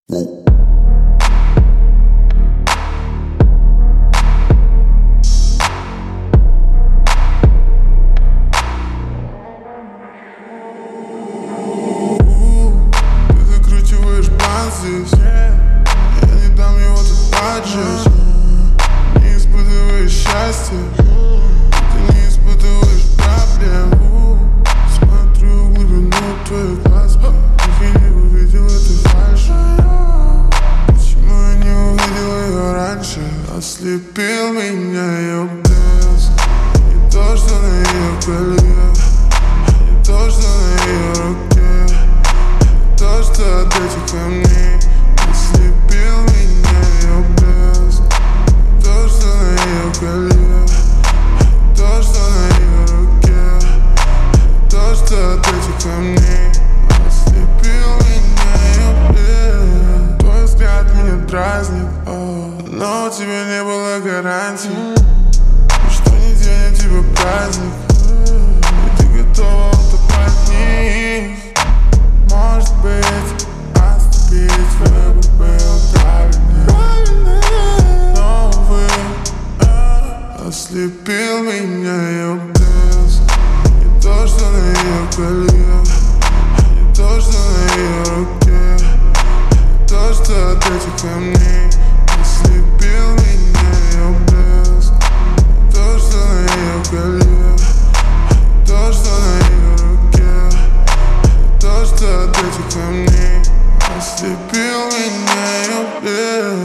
Whoa. Ты закручиваешь план здесь. Я не дам его тут поджечь. Не испытываешь счастья, ты не испытываешь проблем. Смотрю в глубину твоих глаз, ты не увидел этой фальши. Почему я не увидел ее раньше? Ослепил меня ее блеск. Не то, что на ее колье, не то, что на ее руке, не то, что от этих камней. Ослепил меня ее блеск. Не то, что на ее колье, не то, что на ее руке, не то, что от этих камней. Ослепил меня ее блеск. Твой взгляд меня дразнит, но у тебя не было гарантий, что не день, а тебе праздник. И ты готова утопать в них. Может быть, отступить, выбор был правильный, но, увы, ослепил меня ее блеск. Не то, что на ее колье, не то, что на ее руке, не то, что от этих камней. Ослепил меня ее блеск. Не то, что на ее колье, не то, что на ее руке, не то, что от этих камней. Ослепил меня ее блеск.